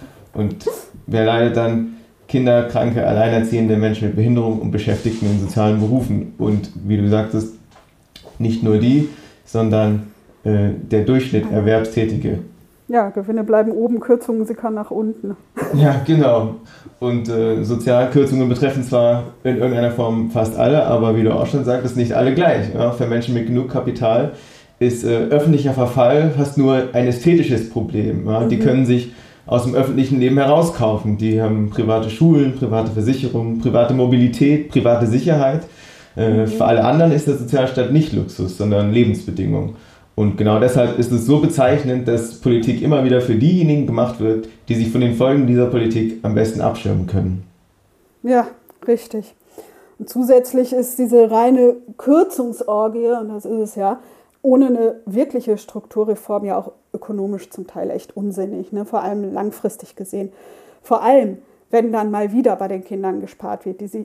Und wer leidet dann? Kinder, Kranke, Alleinerziehende, Menschen mit Behinderung und Beschäftigten in sozialen Berufen. Und wie du sagtest, nicht nur die, sondern der Durchschnitt Erwerbstätige. Ja, Gewinne bleiben oben, Kürzungen sickern nach unten. Ja, genau. Und Sozialkürzungen betreffen zwar in irgendeiner Form fast alle, aber wie du auch schon sagtest, nicht alle gleich. Ja? Für Menschen mit genug Kapital ist öffentlicher Verfall fast nur ein ästhetisches Problem. Ja? Die können sich aus dem öffentlichen Leben herauskaufen. Die haben private Schulen, private Versicherungen, private Mobilität, private Sicherheit. Für alle anderen ist der Sozialstaat nicht Luxus, sondern Lebensbedingung. Und genau deshalb ist es so bezeichnend, dass Politik immer wieder für diejenigen gemacht wird, die sich von den Folgen dieser Politik am besten abschirmen können. Ja, richtig. Und zusätzlich ist diese reine Kürzungsorgie, und das ist es ja, ohne eine wirkliche Strukturreform ja auch ökonomisch zum Teil echt unsinnig, ne? Vor allem langfristig gesehen. Vor allem, wenn dann mal wieder bei den Kindern gespart wird, die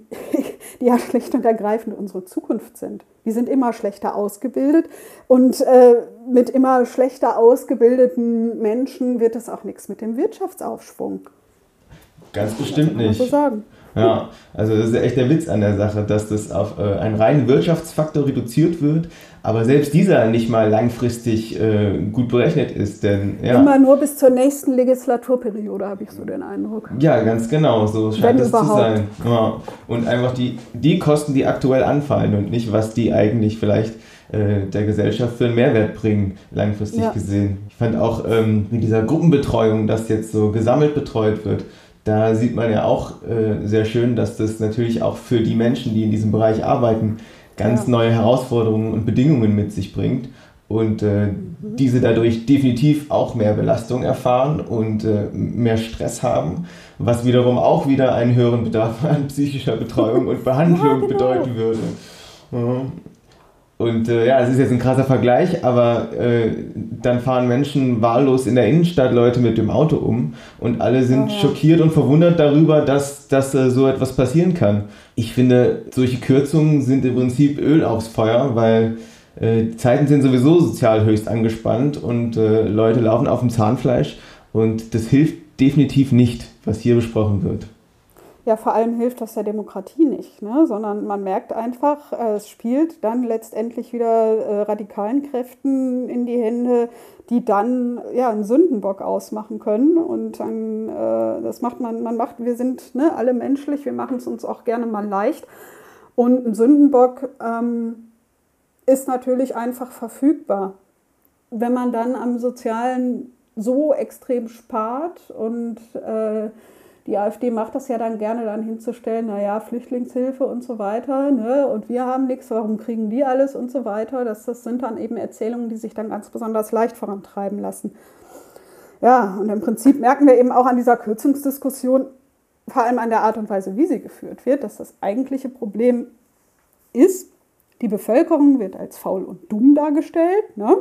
ja schlicht und ergreifend unsere Zukunft sind. Die sind immer schlechter ausgebildet und mit immer schlechter ausgebildeten Menschen wird es auch nichts mit dem Wirtschaftsaufschwung. Ganz bestimmt nicht. So sagen. Ja, also das ist ja echt der Witz an der Sache, dass das auf einen reinen Wirtschaftsfaktor reduziert wird, aber selbst dieser nicht mal langfristig gut berechnet ist. Denn, ja, immer nur bis zur nächsten Legislaturperiode, habe ich so den Eindruck. Ja, ganz genau, so scheint es zu sein. Ja. Und einfach die Kosten, die aktuell anfallen und nicht, was die eigentlich vielleicht der Gesellschaft für einen Mehrwert bringen, langfristig gesehen. Ich fand auch mit dieser Gruppenbetreuung, dass jetzt so gesammelt betreut wird, da sieht man ja auch sehr schön, dass das natürlich auch für die Menschen, die in diesem Bereich arbeiten, ganz neue Herausforderungen und Bedingungen mit sich bringt und diese dadurch definitiv auch mehr Belastung erfahren und mehr Stress haben, was wiederum auch wieder einen höheren Bedarf an psychischer Betreuung und Behandlung bedeuten würde. Ja. Und es ist jetzt ein krasser Vergleich, aber dann fahren Menschen wahllos in der Innenstadt Leute mit dem Auto um und alle sind schockiert und verwundert darüber, dass so etwas passieren kann. Ich finde, solche Kürzungen sind im Prinzip Öl aufs Feuer, weil die Zeiten sind sowieso sozial höchst angespannt und Leute laufen auf dem Zahnfleisch und das hilft definitiv nicht, was hier besprochen wird. Ja, vor allem hilft das der Demokratie nicht, ne? Sondern man merkt einfach, es spielt dann letztendlich wieder radikalen Kräften in die Hände, die dann einen Sündenbock ausmachen können. Und dann, wir sind alle menschlich, wir machen es uns auch gerne mal leicht. Und ein Sündenbock ist natürlich einfach verfügbar. Wenn man dann am Sozialen so extrem spart und die AfD macht das ja dann gerne, dann hinzustellen, Flüchtlingshilfe und so weiter, ne? Und wir haben nichts, warum kriegen die alles und so weiter. Das sind dann eben Erzählungen, die sich dann ganz besonders leicht vorantreiben lassen. Ja, und im Prinzip merken wir eben auch an dieser Kürzungsdiskussion, vor allem an der Art und Weise, wie sie geführt wird, dass das eigentliche Problem ist, die Bevölkerung wird als faul und dumm dargestellt, ne?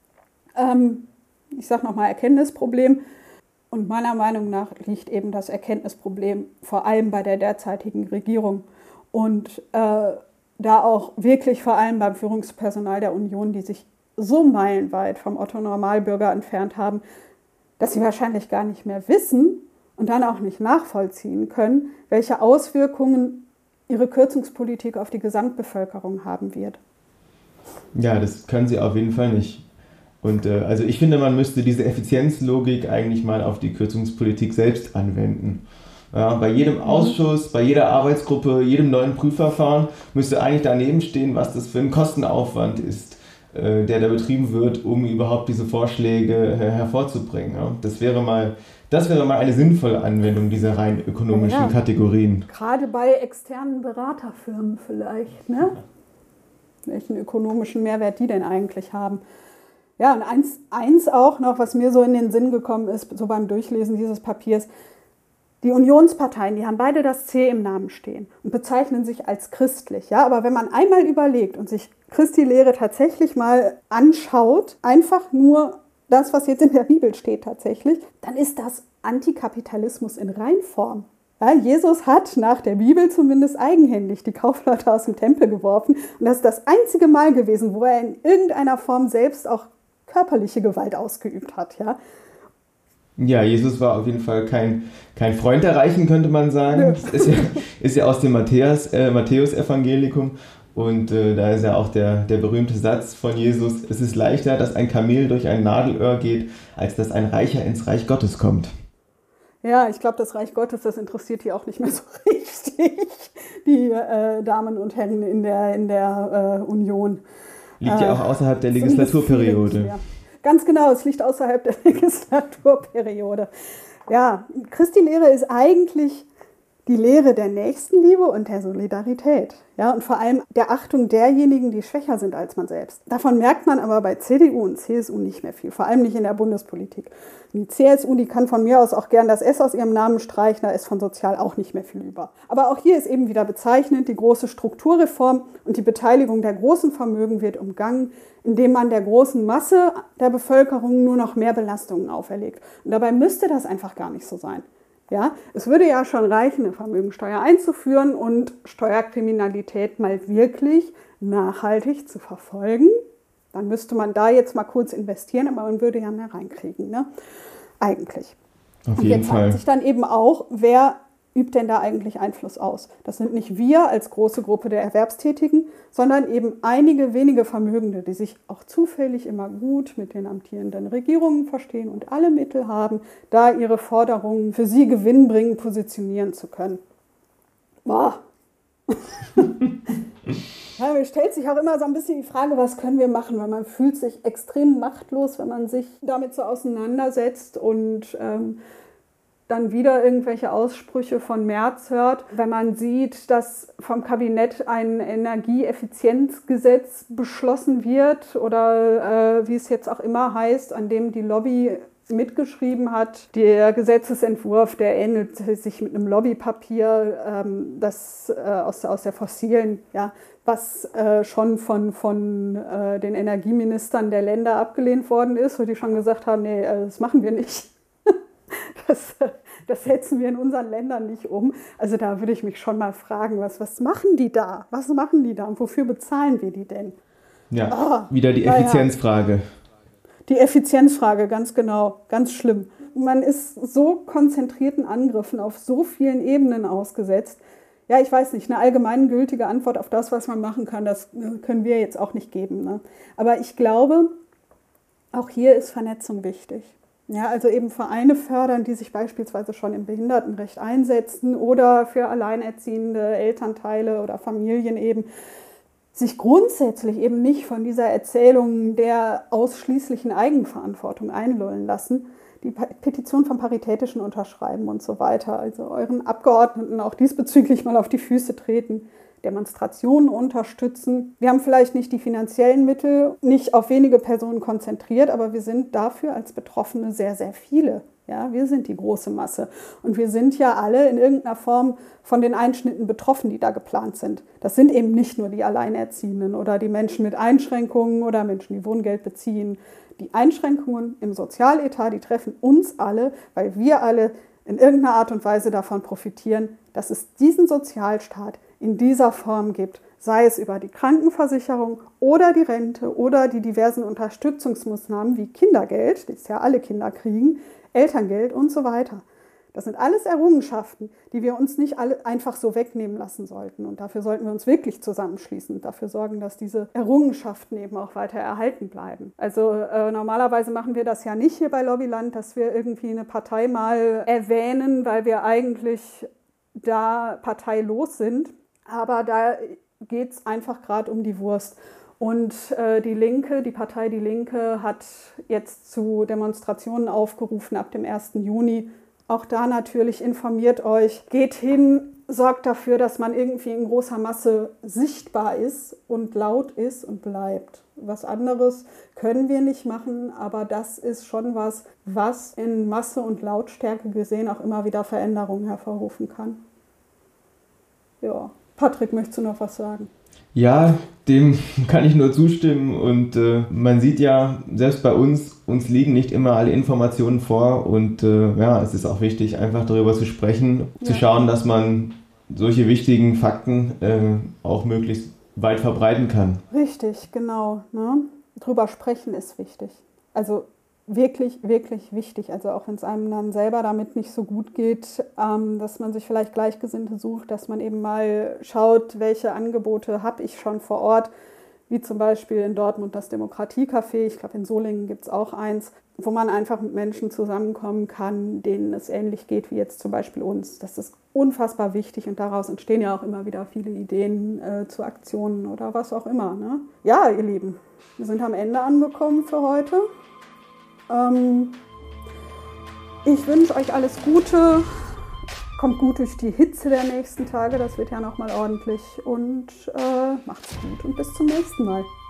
Ich sage nochmal Erkenntnisproblem. Und meiner Meinung nach liegt eben das Erkenntnisproblem vor allem bei der derzeitigen Regierung und da auch wirklich vor allem beim Führungspersonal der Union, die sich so meilenweit vom Otto-Normalbürger entfernt haben, dass sie wahrscheinlich gar nicht mehr wissen und dann auch nicht nachvollziehen können, welche Auswirkungen ihre Kürzungspolitik auf die Gesamtbevölkerung haben wird. Ja, das können sie auf jeden Fall nicht. Und also ich finde, man müsste diese Effizienzlogik eigentlich mal auf die Kürzungspolitik selbst anwenden. Ja, bei jedem Ausschuss, bei jeder Arbeitsgruppe, jedem neuen Prüfverfahren müsste eigentlich daneben stehen, was das für ein Kostenaufwand ist, der da betrieben wird, um überhaupt diese Vorschläge hervorzubringen. Ja. Das wäre mal eine sinnvolle Anwendung dieser rein ökonomischen Kategorien. Gerade bei externen Beraterfirmen vielleicht, ne? Welchen ökonomischen Mehrwert die denn eigentlich haben. Ja, und eins auch noch, was mir so in den Sinn gekommen ist, so beim Durchlesen dieses Papiers, die Unionsparteien, die haben beide das C im Namen stehen und bezeichnen sich als christlich. Ja? Aber wenn man einmal überlegt und sich Christi Lehre tatsächlich mal anschaut, einfach nur das, was jetzt in der Bibel steht tatsächlich, dann ist das Antikapitalismus in Reinform. Ja, Jesus hat nach der Bibel zumindest eigenhändig die Kaufleute aus dem Tempel geworfen. Und das ist das einzige Mal gewesen, wo er in irgendeiner Form selbst auch körperliche Gewalt ausgeübt hat. Ja, Ja, Jesus war auf jeden Fall kein Freund der Reichen, könnte man sagen. Das ist ja aus dem Matthäus-Evangelium. Und da ist ja auch der berühmte Satz von Jesus: Es ist leichter, dass ein Kamel durch ein Nadelöhr geht, als dass ein Reicher ins Reich Gottes kommt. ja, ich glaube, das Reich Gottes, das interessiert die auch nicht mehr so richtig, die Damen und Herren in der Union. Liegt ja auch außerhalb der Legislaturperiode. Ganz genau, es liegt außerhalb der Legislaturperiode. Ja, Christi Lehre ist eigentlich die Lehre der Nächstenliebe und der Solidarität. Ja, und vor allem der Achtung derjenigen, die schwächer sind als man selbst. Davon merkt man aber bei CDU und CSU nicht mehr viel, vor allem nicht in der Bundespolitik. Die CSU, die kann von mir aus auch gern das S aus ihrem Namen streichen, da ist von sozial auch nicht mehr viel über. Aber auch hier ist eben wieder bezeichnend, die große Strukturreform und die Beteiligung der großen Vermögen wird umgangen, indem man der großen Masse der Bevölkerung nur noch mehr Belastungen auferlegt. Und dabei müsste das einfach gar nicht so sein. Ja, es würde ja schon reichen, eine Vermögensteuer einzuführen und Steuerkriminalität mal wirklich nachhaltig zu verfolgen. Dann müsste man da jetzt mal kurz investieren, aber man würde ja mehr reinkriegen, ne? Eigentlich. Auf Und jeden jetzt Fall. fragt sich dann eben auch, wer übt denn da eigentlich Einfluss aus? Das sind nicht wir als große Gruppe der Erwerbstätigen, sondern eben einige wenige Vermögende, die sich auch zufällig immer gut mit den amtierenden Regierungen verstehen und alle Mittel haben, da ihre Forderungen für sie gewinnbringend positionieren zu können. Boah. Ja, mir stellt sich auch immer so ein bisschen die Frage, was können wir machen, weil man fühlt sich extrem machtlos, wenn man sich damit so auseinandersetzt und dann wieder irgendwelche Aussprüche von Merz hört, wenn man sieht, dass vom Kabinett ein Energieeffizienzgesetz beschlossen wird oder wie es jetzt auch immer heißt, an dem die Lobby mitgeschrieben hat. Der Gesetzesentwurf, der ähnelt sich mit einem Lobbypapier, das aus der fossilen, ja, was schon von den Energieministern der Länder abgelehnt worden ist, wo die schon gesagt haben, nee, das machen wir nicht. Das setzen wir in unseren Ländern nicht um. Also da würde ich mich schon mal fragen, was machen die da? Was machen die da und wofür bezahlen wir die denn? Ja, wieder die Effizienzfrage. Die Effizienzfrage, ganz genau, ganz schlimm. Man ist so konzentrierten Angriffen auf so vielen Ebenen ausgesetzt. Ja, ich weiß nicht, eine allgemeingültige Antwort auf das, was man machen kann, das können wir jetzt auch nicht geben, ne? Aber ich glaube, auch hier ist Vernetzung wichtig. Ja, also eben Vereine fördern, die sich beispielsweise schon im Behindertenrecht einsetzen oder für alleinerziehende Elternteile oder Familien eben sich grundsätzlich eben nicht von dieser Erzählung der ausschließlichen Eigenverantwortung einlullen lassen, die Petition vom Paritätischen unterschreiben und so weiter. Also euren Abgeordneten auch diesbezüglich mal auf die Füße treten, Demonstrationen unterstützen. Wir haben vielleicht nicht die finanziellen Mittel, nicht auf wenige Personen konzentriert, aber wir sind dafür als Betroffene sehr, sehr viele. Ja, wir sind die große Masse und wir sind ja alle in irgendeiner Form von den Einschnitten betroffen, die da geplant sind. Das sind eben nicht nur die Alleinerziehenden oder die Menschen mit Einschränkungen oder Menschen, die Wohngeld beziehen. Die Einschränkungen im Sozialetat, die treffen uns alle, weil wir alle in irgendeiner Art und Weise davon profitieren, dass es diesen Sozialstaat in dieser Form gibt, sei es über die Krankenversicherung oder die Rente oder die diversen Unterstützungsmaßnahmen wie Kindergeld, das ja alle Kinder kriegen, Elterngeld und so weiter. Das sind alles Errungenschaften, die wir uns nicht alle einfach so wegnehmen lassen sollten. Und dafür sollten wir uns wirklich zusammenschließen, dafür sorgen, dass diese Errungenschaften eben auch weiter erhalten bleiben. Also normalerweise machen wir das ja nicht hier bei Lobbyland, dass wir irgendwie eine Partei mal erwähnen, weil wir eigentlich da parteilos sind. Aber da geht es einfach gerade um die Wurst. Und die Partei Die Linke hat jetzt zu Demonstrationen aufgerufen ab dem 1. Juni. Auch da natürlich informiert euch, geht hin, sorgt dafür, dass man irgendwie in großer Masse sichtbar ist und laut ist und bleibt. Was anderes können wir nicht machen, aber das ist schon was in Masse und Lautstärke gesehen auch immer wieder Veränderungen hervorrufen kann. Ja, Patrick, möchtest du noch was sagen? Ja, dem kann ich nur zustimmen und man sieht ja, selbst bei uns liegen nicht immer alle Informationen vor und ja, es ist auch wichtig, einfach darüber zu sprechen, zu schauen, dass man solche wichtigen Fakten auch möglichst weit verbreiten kann. Richtig, genau. Ne? Drüber sprechen ist wichtig. Also wirklich, wirklich wichtig. Also auch wenn es einem dann selber damit nicht so gut geht, dass man sich vielleicht Gleichgesinnte sucht, dass man eben mal schaut, welche Angebote habe ich schon vor Ort, wie zum Beispiel in Dortmund das Demokratiecafé. Ich glaube, in Solingen gibt es auch eins, wo man einfach mit Menschen zusammenkommen kann, denen es ähnlich geht wie jetzt zum Beispiel uns. Das ist unfassbar wichtig und daraus entstehen ja auch immer wieder viele Ideen zu Aktionen oder was auch immer. Ne? Ja, ihr Lieben, wir sind am Ende angekommen für heute. Ich wünsche euch alles Gute. Kommt gut durch die Hitze der nächsten Tage, das wird ja nochmal ordentlich. Und macht's gut und bis zum nächsten Mal.